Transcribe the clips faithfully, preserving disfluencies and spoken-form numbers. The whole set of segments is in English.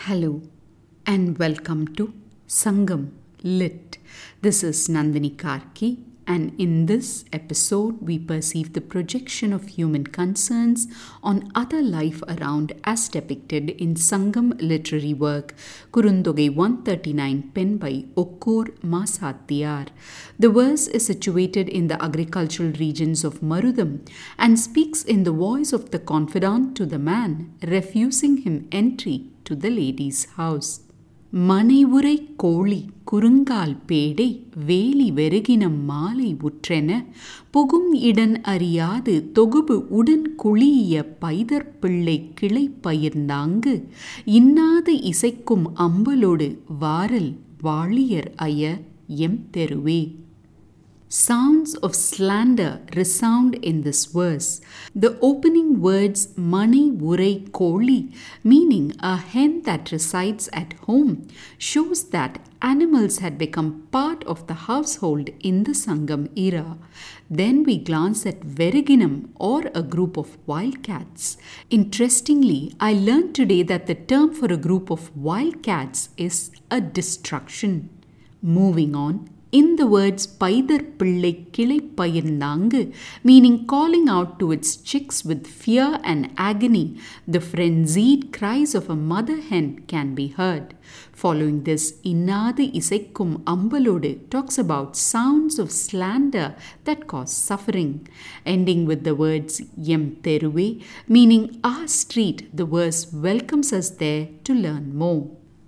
Hello and welcome to Sangam Lit. This is Nandini Karki, and in this episode we perceive the projection of human concerns on other life around as depicted in Sangam literary work Kurundogai one thirty-nine penned by Okkur Masattiyar. The verse is situated in the agricultural regions of Marudam and speaks in the voice of the confidant to the man, refusing him entry to the lady's house. மனை உரை கோழி குறுங்கால் பேடை வேலி வெறுகினம் மாலை உற்றென புகும் இடன் அறியாது தொகுபு உடன் குழிய பைதற் பிள்ளை கிளை பயிர்ந்தாங்கு இன்னாது இசைக்கும் அம்பலோடு வாரல் வாழியர் அய எம் தெருவே. Sounds of slander resound in this verse. The opening words Mani Urai Koli, meaning a hen that resides at home, shows that animals had become part of the household in the Sangam era. Then we glance at Veriginam, or a group of wildcats. Interestingly, I learned today that the term for a group of wildcats is a destruction. Moving on, in the words Paidar Pillai Kilai Payirnangu, meaning calling out to its chicks with fear and agony, the frenzied cries of a mother hen can be heard. Following this, Innadu Isekkum Ambalodu talks about sounds of slander that cause suffering. Ending with the words Yem Teruve, meaning our street, the verse welcomes us there to learn more.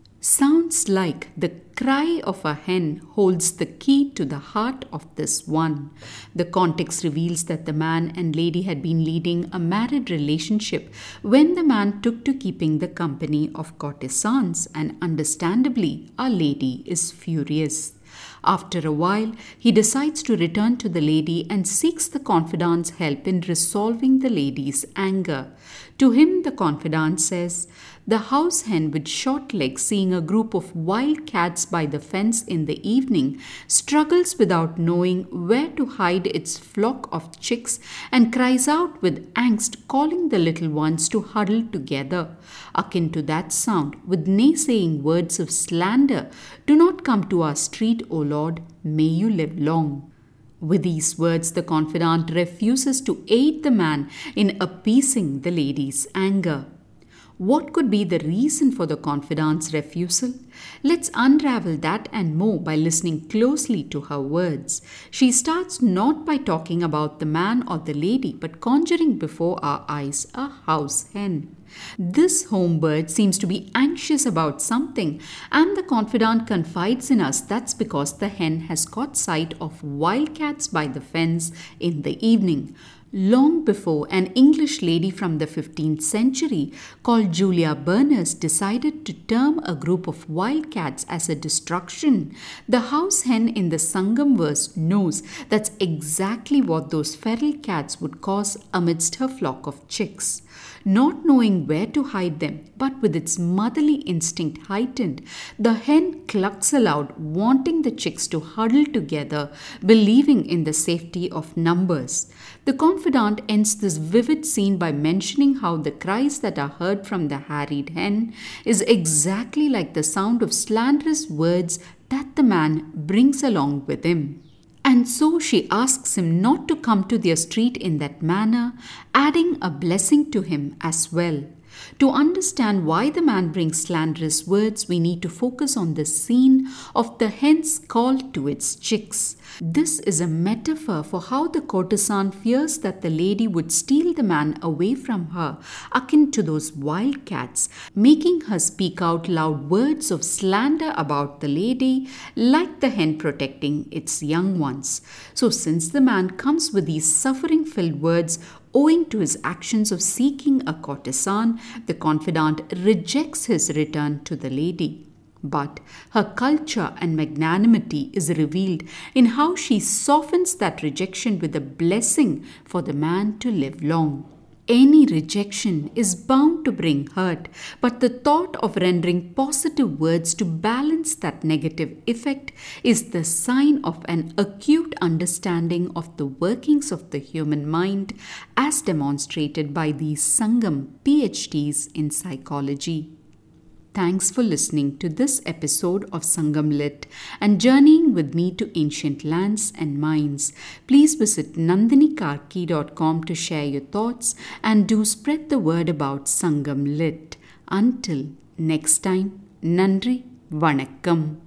Sounds like the cry of a hen holds the key to the heart of this one. The context reveals that the man and lady had been leading a married relationship when the man took to keeping the company of courtesans, and understandably, our lady is furious. After a while, he decides to return to the lady and seeks the confidant's help in resolving the lady's anger. To him, the confidant says, "The house hen with short legs, seeing a group of wild cats by the fence in the evening, struggles without knowing where to hide its flock of chicks and cries out with angst, calling the little ones to huddle together." Akin to that sound, with naysaying words of slander, "Do not come to our street, O Lord, may you live long." With these words, the confidant refuses to aid the man in appeasing the lady's anger. What could be the reason for the confidant's refusal? Let's unravel that and more by listening closely to her words. She starts not by talking about the man or the lady, but conjuring before our eyes a house hen. This home bird seems to be anxious about something, and the confidant confides in us that's because the hen has caught sight of wildcats by the fence in the evening. Long before, an English lady from the fifteenth century called Julia Berners decided to term a group of wildcats as a destruction, the house hen in the Sangam verse knows that's exactly what those feral cats would cause amidst her flock of chicks. Not knowing where to hide them, but with its motherly instinct heightened, the hen clucks aloud, wanting the chicks to huddle together, believing in the safety of numbers. The confidant ends this vivid scene by mentioning how the cries that are heard from the harried hen is exactly like the sound of slanderous words that the man brings along with him. And so she asks him not to come to their street in that manner, adding a blessing to him as well. To understand why the man brings slanderous words, we need to focus on the scene of the hen's call to its chicks. This is a metaphor for how the courtesan fears that the lady would steal the man away from her, akin to those wild cats, making her speak out loud words of slander about the lady, like the hen protecting its young ones. So since the man comes with these suffering-filled words, owing to his actions of seeking a courtesan, the confidant rejects his return to the lady. But her culture and magnanimity is revealed in how she softens that rejection with a blessing for the man to live long. Any rejection is bound to bring hurt, but the thought of rendering positive words to balance that negative effect is the sign of an acute understanding of the workings of the human mind, as demonstrated by these Sangam P H Ds in psychology. Thanks for listening to this episode of Sangam Lit and journeying with me to ancient lands and minds. Please visit nandini karki dot com to share your thoughts and do spread the word about Sangam Lit. Until next time, Nandri Vanakkam.